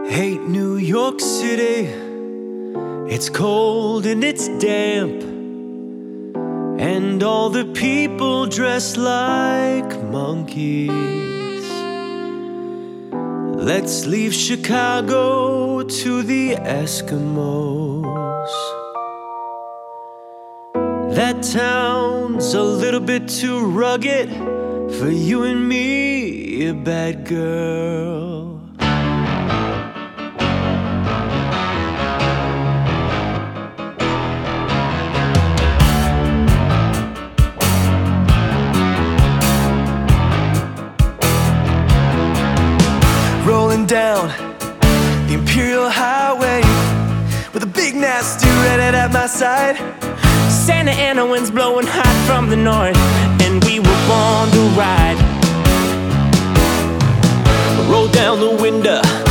Hate New York City. It's cold and it's damp, and all the people dress like monkeys. Let's leave Chicago to the Eskimos. That town's a little bit too rugged for you and me, a bad girl. Rolling down the Imperial Highway with a big nasty redhead at my side. Santa Ana winds blowing hot from the north, and we were born to ride. Roll down the window